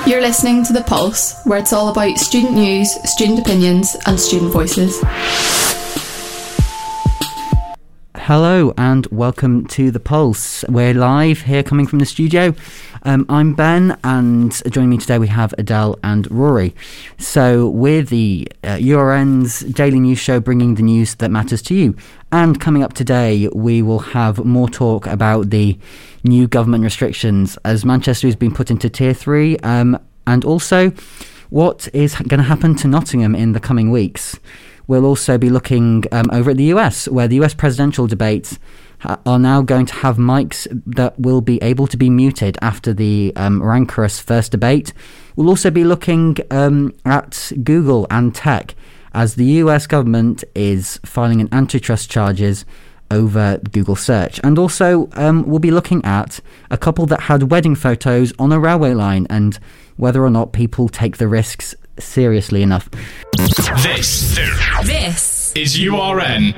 You're listening to The Pulse, where it's all about student news, student opinions and student voices. Hello and welcome to The Pulse. We're live here coming from the studio. I'm Ben, and joining me today we have Adele and Rory. So we're the URN's daily news show, bringing the news that matters to you. And coming up today, we will have more talk about the new government restrictions as Manchester has been put into Tier 3, and also what is going to happen to Nottingham in the coming weeks. We'll also be looking over at the US, where the US presidential debates are now going to have mics that will be able to be muted after the rancorous first debate. We'll also be looking at Google and tech, as the US government is filing an antitrust charges over Google search. And also we'll be looking at a couple that had wedding photos on a railway line and whether or not people take the risks seriously enough. This is URN.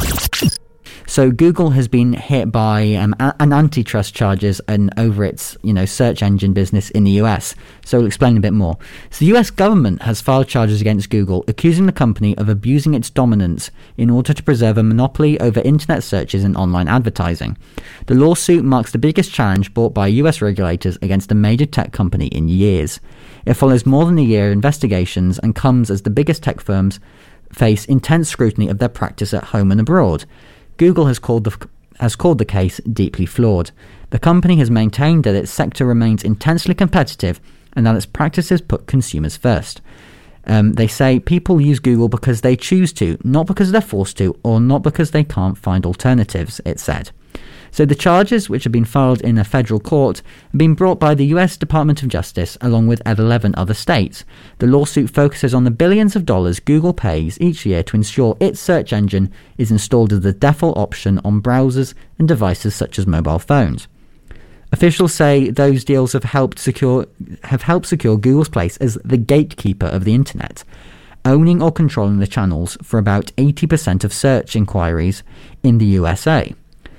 So Google has been hit by an antitrust charges over its search engine business in the US. So we'll explain a bit more. So the US government has filed charges against Google, accusing the company of abusing its dominance in order to preserve a monopoly over internet searches and online advertising. The lawsuit marks the biggest challenge brought by US regulators against a major tech company in years. It follows more than a year of investigations and comes as the biggest tech firms face intense scrutiny of their practice at home and abroad. Google has called the case deeply flawed. The company has maintained that its sector remains intensely competitive and that its practices put consumers first. They say people use Google because they choose to, not because they're forced to, or not because they can't find alternatives, it said. So the charges, which have been filed in a federal court, have been brought by the US Department of Justice along with 11 other states. The lawsuit focuses on the billions of dollars Google pays each year to ensure its search engine is installed as the default option on browsers and devices such as mobile phones. Officials say those deals have helped secure Google's place as the gatekeeper of the internet, owning or controlling the channels for about 80% of search inquiries in the USA.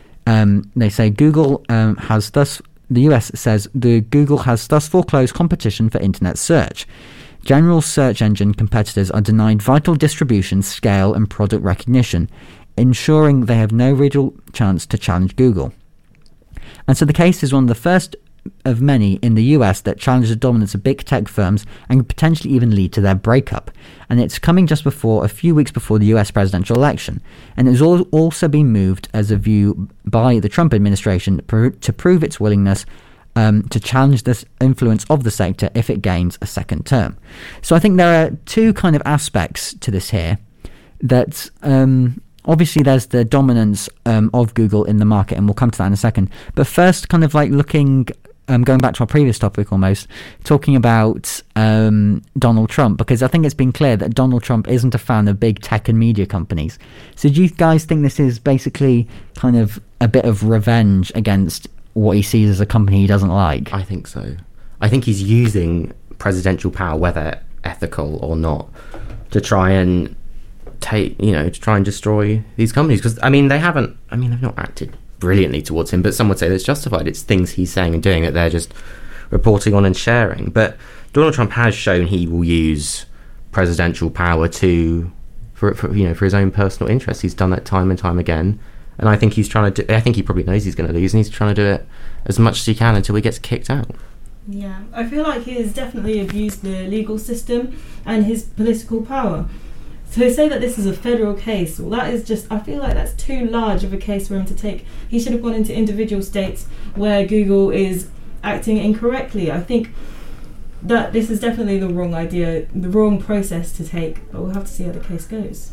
They say Google the US says Google has thus foreclosed competition for internet search. General search engine competitors are denied vital distribution, scale and product recognition, ensuring they have no real chance to challenge Google. And so the case is one of the first of many in the US that challenge the dominance of big tech firms and could potentially even lead to their breakup. And it's coming just a few weeks before the US presidential election. And it has also been moved as a view by the Trump administration to prove its willingness to challenge this influence of the sector if it gains a second term. So I think there are two kind of aspects to this here. That obviously there's the dominance of Google in the market, and we'll come to that in a second. But first, kind of like looking... going back to our previous topic almost, talking about Donald Trump, because I think it's been clear that Donald Trump isn't a fan of big tech and media companies. So do you guys think this is basically kind of a bit of revenge against what he sees as a company he doesn't like? I think so. I think he's using presidential power, whether ethical or not, to try and destroy these companies. Because, they've not acted brilliantly towards him, but some would say that's justified. It's things he's saying and doing that they're just reporting on and sharing. But Donald Trump has shown he will use presidential power for his own personal interests. He's done that time and time again, and I think he's trying to I think he probably knows he's going to lose, and he's trying to do it as much as he can until he gets kicked out. Yeah, I feel like he has definitely abused the legal system and his political power. So to say that this is a federal case, well, that is just, I feel like that's too large of a case for him to take. He should have gone into individual states where Google is acting incorrectly. I think that this is definitely the wrong idea, the wrong process to take, but we'll have to see how the case goes.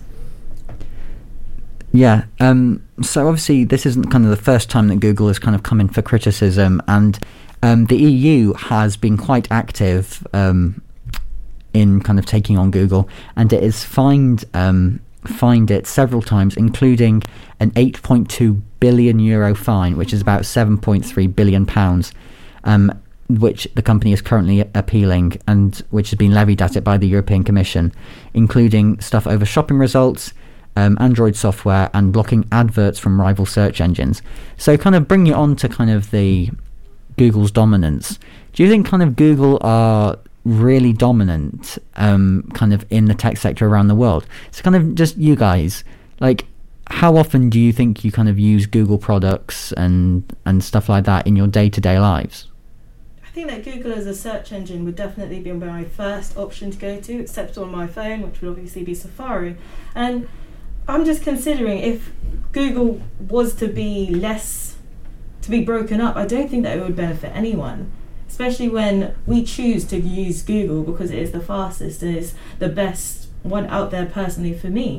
Yeah, so obviously this isn't kind of the first time that Google has kind of come in for criticism, and the EU has been quite active in kind of taking on Google, and it has fined it several times, including an €8.2 billion fine, which is about £7.3 billion, which the company is currently appealing, and which has been levied at it by the European Commission, including stuff over shopping results, Android software, and blocking adverts from rival search engines. So kind of bring it on to kind of the Google's dominance. Do you think kind of Google are really dominant kind of in the tech sector around the world? It's kind of just you guys, like, how often do you think you kind of use Google products and stuff like that in your day-to-day lives? I think that Google as a search engine would definitely be my first option to go to, except on my phone, which would obviously be Safari. And I'm just considering, if Google was to be broken up, I don't think that it would benefit anyone, especially when we choose to use Google because it is the fastest and it's the best one out there personally for me.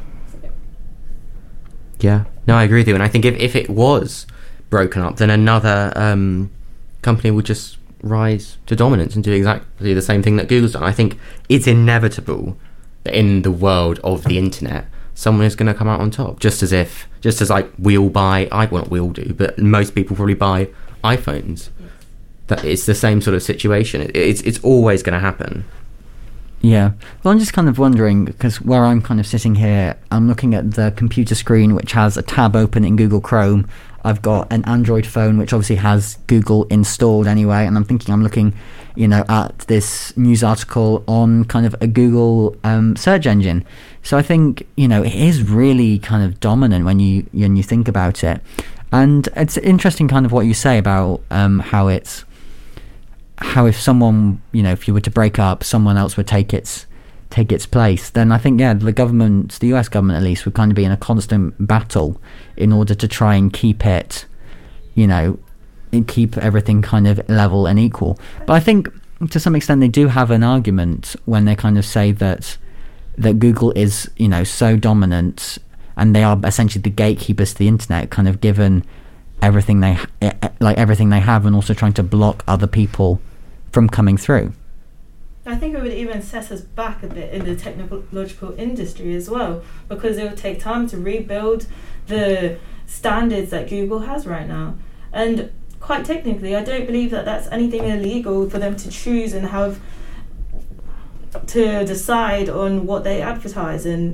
Yeah, no, I agree with you. And I think if it was broken up, then another company would just rise to dominance and do exactly the same thing that Google's done. I think it's inevitable that in the world of the internet, someone is going to come out on top. Just as like we all buy, well, not we all do, but most people probably buy iPhones. That it's the same sort of situation. It's always going to happen. Yeah. Well, I'm just kind of wondering, because where I'm kind of sitting here, I'm looking at the computer screen, which has a tab open in Google Chrome. I've got an Android phone, which obviously has Google installed anyway, and I'm looking, at this news article on kind of a Google search engine. So I think, it is really kind of dominant when you think about it. And it's interesting kind of what you say about how if someone, if you were to break up, someone else would take its place, then I think, the US government at least, would kind of be in a constant battle in order to try and keep it, and keep everything kind of level and equal. But I think to some extent they do have an argument when they kind of say that Google is, so dominant, and they are essentially the gatekeepers to the internet, kind of given everything they have, and also trying to block other people from coming through. I think it would even set us back a bit in the technological industry as well, because it would take time to rebuild the standards that Google has right now. And quite technically, I don't believe that that's anything illegal for them to choose and have to decide on what they advertise. And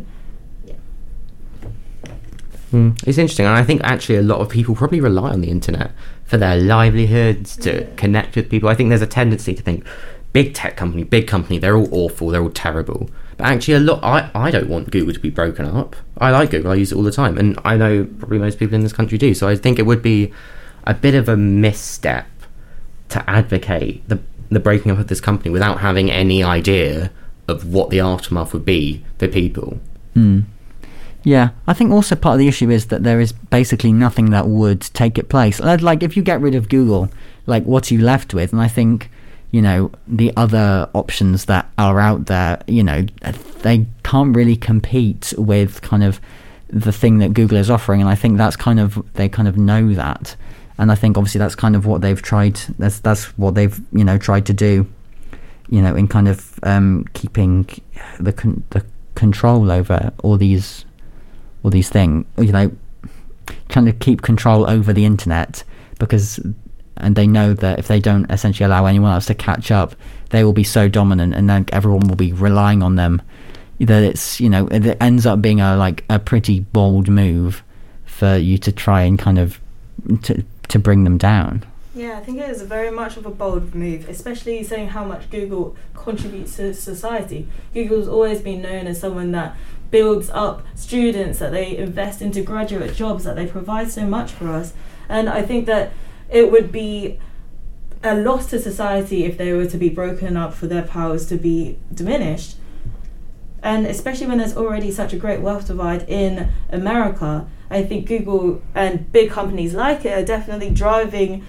it's interesting, and I think actually a lot of people probably rely on the internet for their livelihoods, to connect with people. I think there's a tendency to think big company, they're all awful, they're all terrible. But actually I don't want Google to be broken up. I like Google, I use it all the time, and I know probably most people in this country do. So I think it would be a bit of a misstep to advocate the breaking up of this company without having any idea of what the aftermath would be for people. Yeah, I think also part of the issue is that there is basically nothing that would take its place. Like, if you get rid of Google, like, what are you left with? And I think, the other options that are out there, they can't really compete with kind of the thing that Google is offering. And I think that's they kind of know that. And I think obviously that's kind of what they've tried, that's what they've, tried to do, in kind of keeping the control over all these things, trying to keep control over the internet, and they know that if they don't essentially allow anyone else to catch up, they will be so dominant, and then everyone will be relying on them, that it's, it ends up being a pretty bold move for you to try and kind of to bring them down. Yeah, I think it is very much of a bold move, especially saying how much Google contributes to society. Google's always been known as someone that builds up students, that they invest into graduate jobs, that they provide so much for us. And I think that it would be a loss to society if they were to be broken up, for their powers to be diminished. And especially when there's already such a great wealth divide in America, I think Google and big companies like it are definitely driving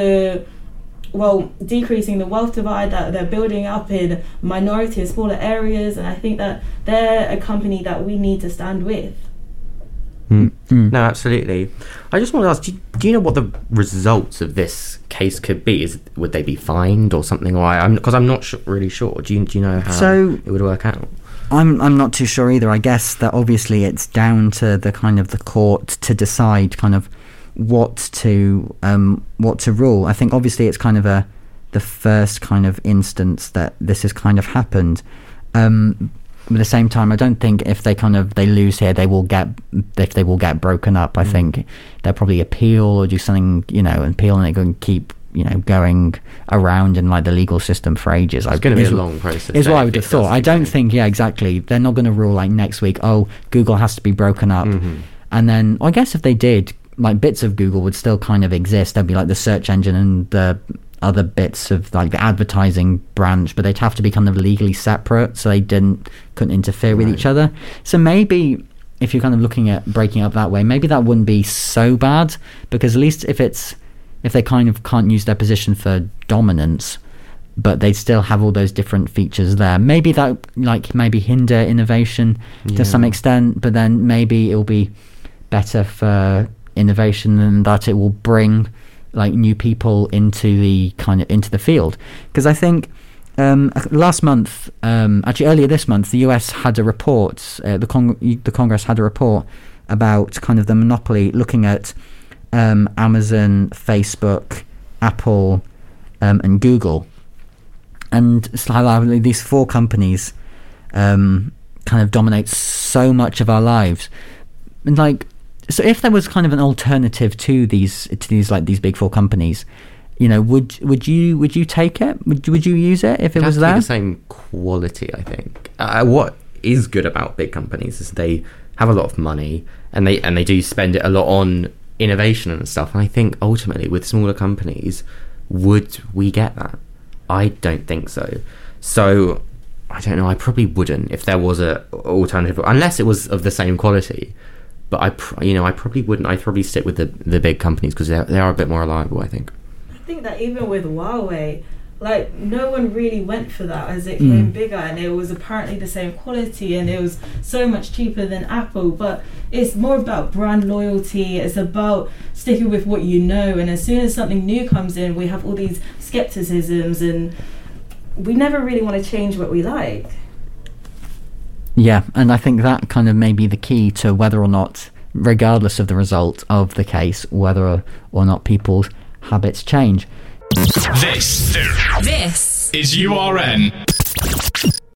decreasing the wealth divide that they're building up in minority and smaller areas. And I think that they're a company that we need to stand with. No, absolutely. I just want to ask, do you know what the results of this case could be? Would they be fined or something? Because I'm not really sure. Do you know how it would work out? I'm not too sure either. I guess that obviously it's down to the kind of the court to decide kind of what to rule. I think obviously it's kind of the first kind of instance that this has kind of happened. At the same time, I don't think if they lose here, they will get broken up. I think they'll probably appeal or do something, appeal, and they can keep going around in like the legal system for ages. It's going to be a long process. Is what I would have thought. I don't think, exactly. They're not going to rule like next week, Google has to be broken up. And then I guess if they did, like bits of Google would still kind of exist. There'd be like the search engine and the other bits of like the advertising branch, but they'd have to be kind of legally separate so they couldn't interfere with each other. So maybe if you're kind of looking at breaking up that way, maybe that wouldn't be so bad, because at least if they kind of can't use their position for dominance, but they still have all those different features there, maybe that maybe hinder innovation to some extent, but then maybe it'll be better for innovation and that it will bring like new people into the field. Because I think last month, actually earlier this month, the US had a report, the Congress had a report about kind of the monopoly, looking at Amazon, Facebook, Apple, and Google, and it's how these 4 companies kind of dominate so much of our lives. And like, so if there was kind of an alternative to these big 4 companies, would you take it? Would you use it if it was there? The same quality, I think. What is good about big companies is they have a lot of money, and they do spend it a lot on innovation and stuff. And I think ultimately with smaller companies, would we get that? I don't think so. So I don't know. I probably wouldn't if there was a alternative, unless it was of the same quality. But I probably wouldn't. I'd probably stick with the big companies because they are a bit more reliable, I think. I think that even with Huawei, like, no one really went for that as it came bigger, and it was apparently the same quality, and it was so much cheaper than Apple. But it's more about brand loyalty. It's about sticking with what you know. And as soon as something new comes in, we have all these skepticisms, and we never really want to change what we like. Yeah, and I think that kind of may be the key to whether or not, regardless of the result of the case, whether or not people's habits change. This is URN.